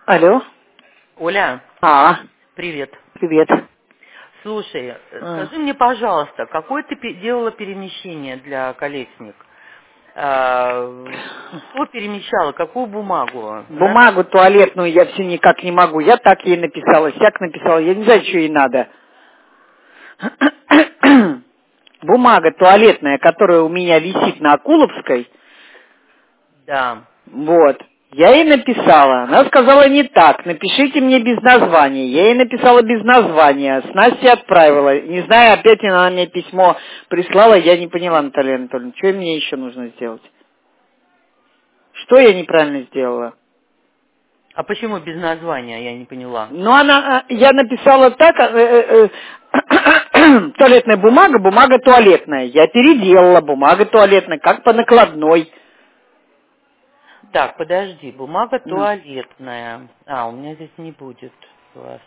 Алло. Оля, привет. Привет. Слушай, скажи мне, пожалуйста, какое ты делала перемещение для колесник? Что перемещала, какую бумагу? Бумагу туалетную я все никак не могу. Я так ей написала, сяк написала. Я не знаю, что ей надо. Бумага туалетная, которая у меня висит на Акуловской. Да. Вот. Я ей написала. Она сказала не так. Напишите мне без названия. Я ей написала без названия. С Настей отправила. Не знаю, опять она мне письмо прислала. Я не поняла, Наталья Анатольевна. Что мне еще нужно сделать? Что я неправильно сделала? А почему без названия, я не поняла? Ну, я написала так, туалетная бумага, бумага туалетная. Я переделала, бумага туалетная, как по накладной. Так, подожди, бумага Ну. туалетная. У меня здесь не будет вас.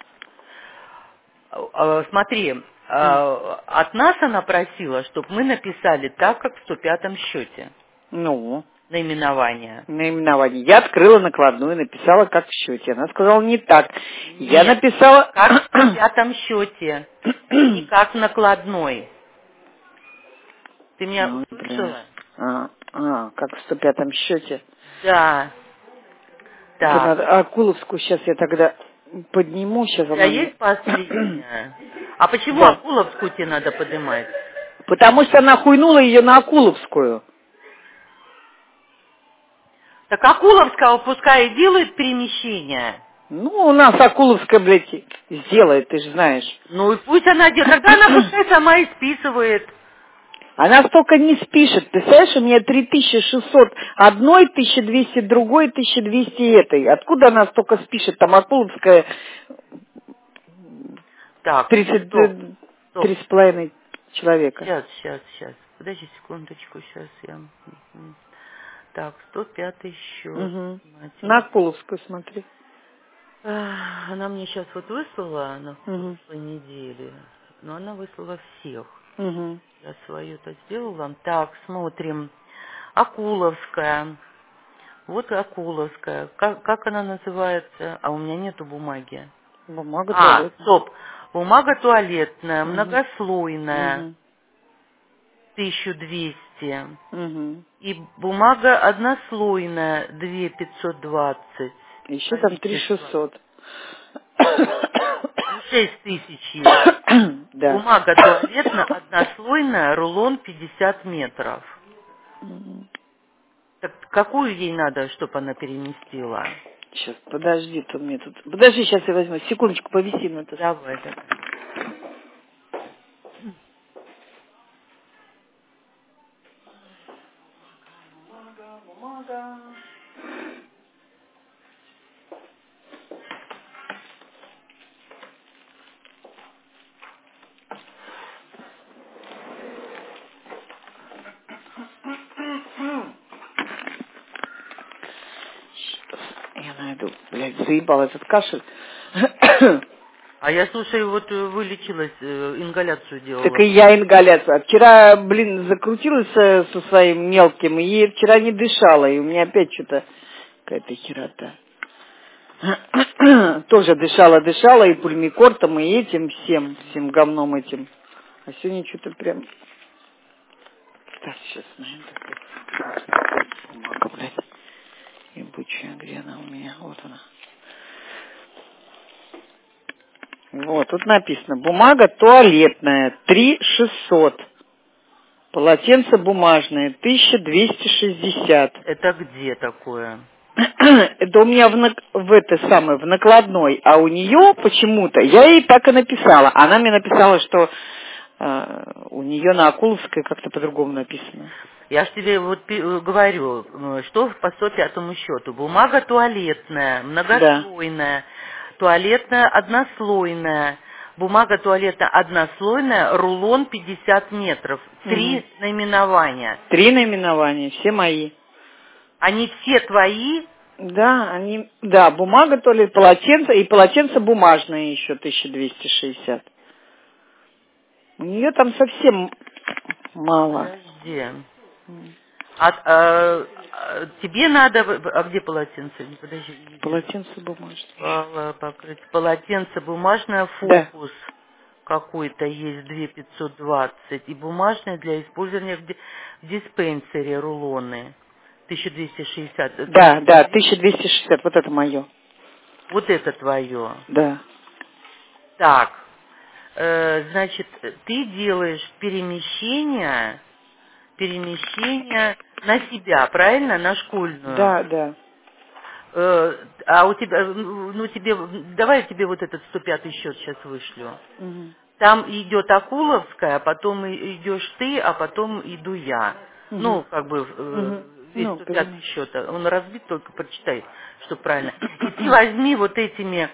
Смотри, от нас она просила, чтобы мы написали так, как в 105-м счете. Ну, Наименование. наименование. Я открыла накладную, написала как в счете. Она сказала не так. Я Нет, написала... как в 105-м счете, не как в накладной. Ты меня Ой, бля. услышала? Как в 105-м счете. Да. Это Так. надо Акуловскую сейчас я тогда подниму. Сейчас У тебя она мне... есть последняя? А почему Да. Акуловскую тебе надо поднимать? Потому что она хуйнула ее на Акуловскую. Так Акуловская пускай и делает перемещение. Ну, у нас Акуловская, блядь, сделает, ты же знаешь. Ну и пусть она делает. Тогда она пускай сама и списывает. Она столько не спишет. Ты знаешь, у меня 3600 одной, 1200 другой, 1200 этой. Откуда она столько спишет? Там Акуловская Так, 33 стоп. 3,5 человека. Сейчас. Подожди секундочку, сейчас я... Так, 105-й счет. Угу. Смотри. На Акуловскую смотри. Она мне сейчас вот выслала на Угу. прошлой неделе, но она выслала всех. Угу. Я свою-то сделала. Так, смотрим. Акуловская. Вот Акуловская. Как она называется? А у меня нету бумаги. Бумага туалетная. Стоп. Бумага туалетная, Угу. многослойная, Угу. 1200. Угу. И бумага однослойная, 2520. Еще там Количество. 3600. 6000 есть. Да. Бумага туалетная, однослойная, рулон 50 метров. Мгм. Так какую ей надо, чтобы она переместила? Сейчас, подожди, то мне тут... Подожди, сейчас я возьму. Секундочку, повиси на это. Давай. Бумага. Я найду. Блядь, заебал этот кашель. А я, слушай, вот вылечилась, ингаляцию Так и делала. я ингаляция. Вчера, закрутилась со своим мелким, и вчера не дышала, и у меня опять что-то какая-то херота. Тоже дышала, и пульмикортом, и этим всем говном этим. А сегодня что-то прям... Так, сейчас, наверное, бумага, блядь. Ебучая, где она у меня? Вот она. Вот, тут написано. Бумага туалетная, 3600. Полотенце бумажное, 1260. Это где такое? Это у меня в накладной, а у нее почему-то, я ей так и написала. Она мне написала, что у нее на Акуловской как-то по-другому написано. Я ж тебе вот говорю, что по 105-му счету. Бумага туалетная, Да. многослойная, туалетная однослойная. Бумага туалетная однослойная, рулон 50 метров. Угу. 3 наименования. 3 наименования, все мои. Они все твои? Да, бумага туалет, полотенце, и полотенце бумажное еще 1260. У нее там совсем мало. Подожди. Тебе надо... А где полотенце? Подожди. Полотенце бумажное. Покрыть. Полотенце бумажное, Да. фокус какой-то есть, 2520. И бумажное для использования в диспенсере рулоны. 1260. Да, 1260, вот это мое. Вот это твое. Да. Так, значит, ты делаешь перемещение на себя, правильно? На школьную. Да. А у тебя, тебе, давай я тебе вот этот 105-й счет сейчас вышлю. Угу. Там идет Акуловская, а потом идешь ты, а потом иду я. Угу. Ну, как бы Угу. весь Ну, 105-й понимаю. счет. Он разбит, только прочитай, что правильно. И ты возьми вот этими,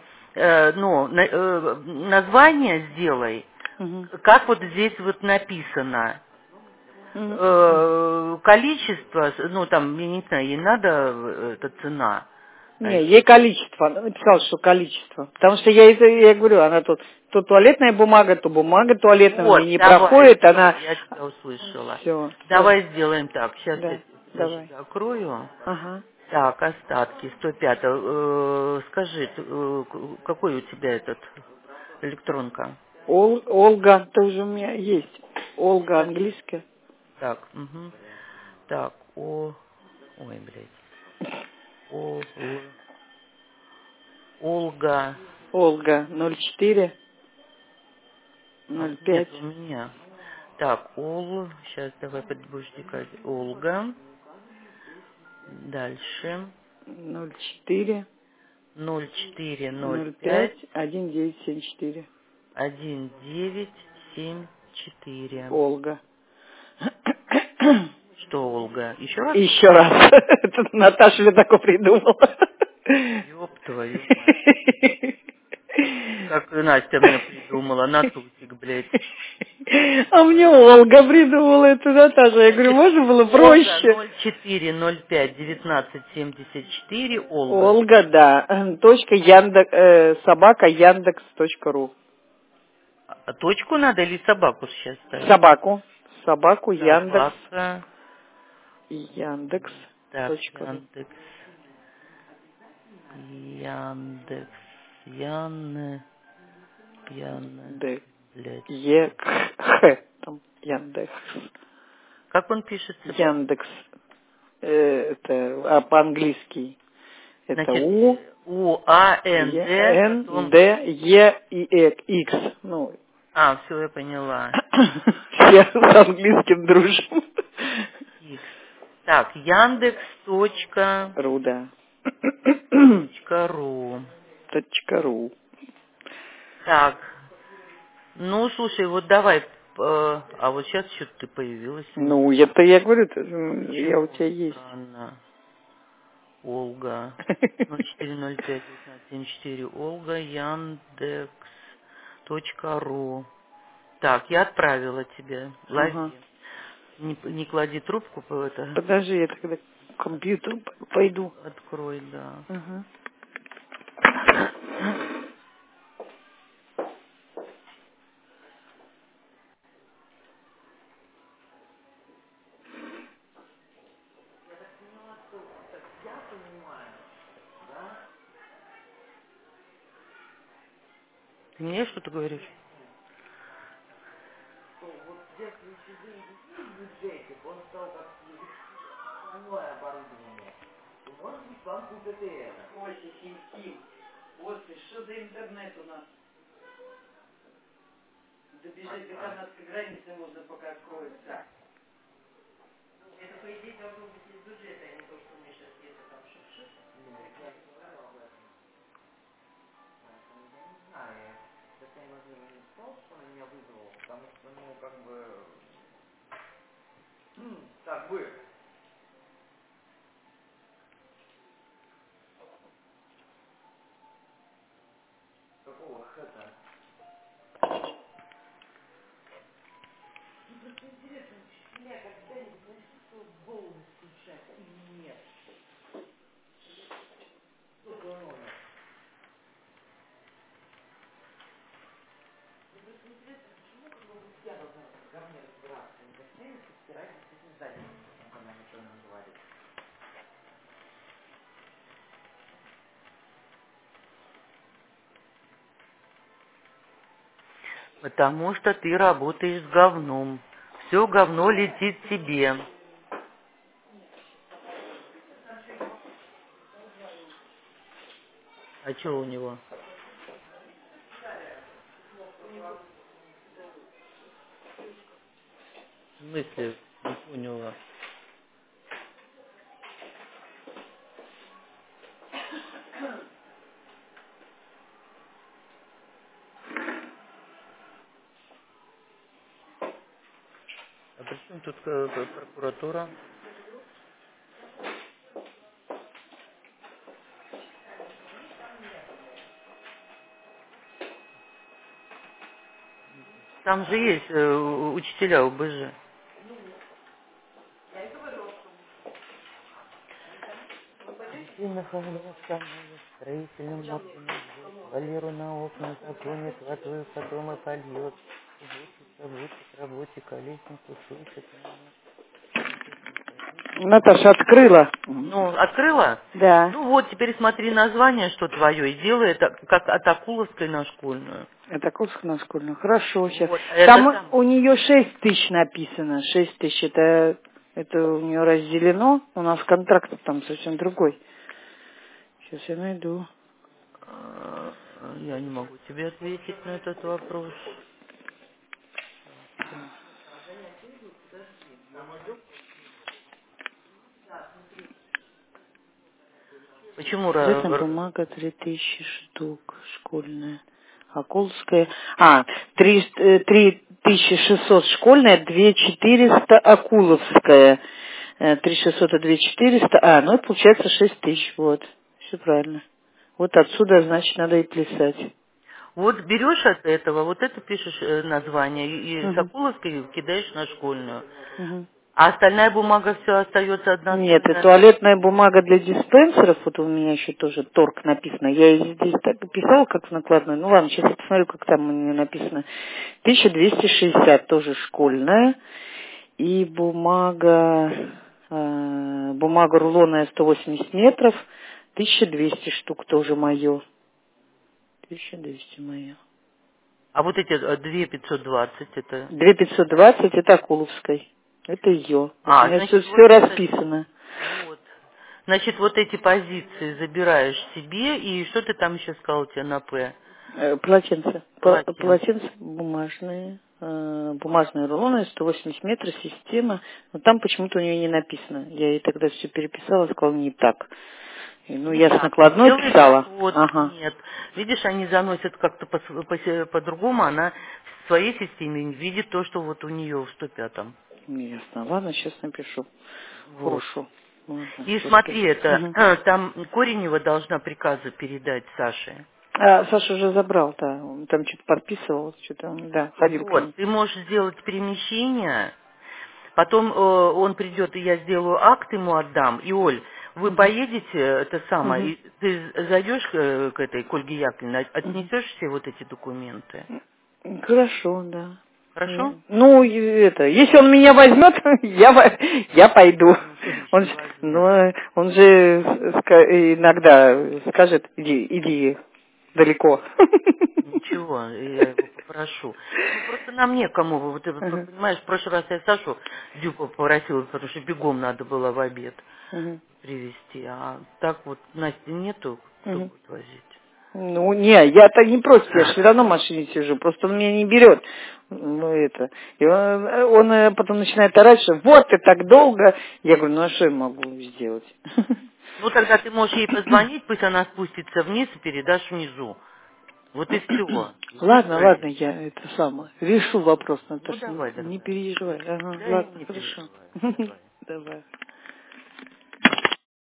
названия сделай, Угу. как вот здесь вот написано. Угу. Количество, там, я не знаю, ей надо эта цена. Не, ей количество. Она написала, что количество. Потому что я говорю, она тут то туалетная бумага, то бумага туалетная, у Вот, нее не давай, проходит, все, она... я тебя услышала. Все. Давай сделаем так. Сейчас я Да, значит, давай. закрою. Ага. Так, остатки 105. Скажи, какой у тебя этот электронка? Ольга тоже у меня есть. Ольга Сейчас. английская. Так, угу. Так, ой, блядь. Ольга. Ольга 04 Нет, 05 у меня. Так, сейчас давай будешь текать. Ольга. Дальше. 04 05 0405 1974. 1974. Ольга. Что, Ольга? Еще раз? Еще раз. Это Наташа мне такое придумала. Ёб твою мать. Как Настя мне придумала, Натусик, блядь. А мне Ольга придумала это, Наташа. Я говорю, Значит, можно было Ольга проще? 0405 1974, Ольга. Ольга, да. Точка собака Яндекс.ру. А точку надо или собаку сейчас ставить? Собаку. Собаку Яндекс. Собака. Так, Яндекс.ру. Яндекс. Д. Блядь. Там Яндекс. Как он пишется? Яндекс. Это по-английски. Это Значит, У, УАНД, Н, потом... Д, Е и Икс. Ну, Все, я поняла. все с английским дружим. Икс. Так, Яндекс. Руда. .ру. .ру. Так, слушай, вот давай, а вот сейчас что-то ты появилась у меня. Ну, это я говорю, я у Чего тебя есть. странно. Ольга. 0405-1974. Ольга. Яндекс.ру. Так, я отправила тебе. Ага. Лови. Не клади трубку, это Подожди, я тогда к компьютеру пойду. открой, да. Ага. Ты мне что-то говоришь? Ой, синтим. Господи, что за интернет у нас? Добежать до канадской границы можно, пока откроется. Это, по идее, должно быть из бюджета, а не то, что мы сейчас где-то там шип-шип. Потому что ты работаешь с говном. Все говно летит тебе. А что у него? В смысле? Не поняла. А при чем тут прокуратура? Там же есть учителя ОБЖ. Дельфина Хавловская, строительным моркиным жжет, Валеру на окна загонит, водой потом и польет. Учится, учит работе, колеснику слышит меня. Наташа открыла. Ну, открыла? Да. Ну вот, теперь смотри название, что твое, и делай это как от Акуловской на школьную. Это курс на школьную. Хорошо, сейчас. Вот, это Там сам. у нее 6 тысяч написано. 6 тысяч это у нее разделено. У нас контракт там совсем другой. Сейчас я найду. Я не могу тебе ответить на этот вопрос. Почему? Туалетная бумага 3000 штук. Школьная. Акулская. 3600 школьная, 2400 Акуловская. 3600 и 2400. Ну и получается 6000. Вот. Все правильно. Вот отсюда, значит, надо и плясать. Вот берешь от этого, вот это пишешь название, и с Мгм. Акуловской кидаешь на школьную. Мгм. А остальная бумага все остается Нет, и одноценная. туалетная бумага для диспенсеров, вот у меня еще тоже торг написано. Я и здесь так и писала, как в накладной. Ну ладно, сейчас я посмотрю, как там у нее написано. 1260 тоже школьная. И бумага рулонная 180 метров, 1200 штук тоже мое. 1200 мое. А вот эти 2520 это... 2520 это Акуловской. Это ее. Вот у меня Значит, все вот это... расписано. Вот. Значит, вот эти позиции забираешь себе, и что ты там еще сказал тебе на П? Полотенца. Полотенце. Полотенца бумажные. Бумажные рулоны, 180 метров, система. Но там почему-то у нее не написано. Я ей тогда все переписала, сказала не так. Ну, Не я с так. Ты накладной делаешь писала. вот, Ага. нет. Видишь, они заносят как-то по-другому, она в своей системе видит то, что вот у нее в 105-м. Ясно. Ладно, сейчас напишу. Вот. Хорошо. Ладно, И просто. смотри, это Мгм. там Коренева должна приказы передать Саше. Саша уже забрал, да. Он там что-то подписывал, что-то, да, ходил к Вот, ней. ты можешь сделать перемещение, потом он придет, и я сделаю акт, ему отдам. И, Оль, вы Мгм. поедете, это самое, Мгм. и ты зайдешь к этой, к Ольге Яковлевне, Мгм. отнесешь все вот эти документы. Хорошо, да. Хорошо? Ну, если он меня возьмет, я пойду. Ну, конечно, Он, не возьмет. он же иногда скажет, иди далеко. Ничего, я его попрошу. Ну, просто нам некому. Вот, Ага, понимаешь, в прошлый раз я Сашу Дюпа попросила, потому что бегом надо было в обед ага, привезти. А так вот Насти нету, кто ага. будет возить? Ну, не, я-то не против, я же все равно в машине сижу, просто он меня не берет. Ну, это. И он потом начинает орать, что вот ты так долго. Я говорю, ну, а что я могу сделать? Ну, тогда ты можешь ей позвонить, пусть она спустится вниз и передашь внизу. Вот и все. Ладно, ладно, я это самое. Решу вопрос, Ну, Наташа, давай, не дорогая. переживай. Ага, Да, ладно, не хорошо. переживай. Давай. Давай.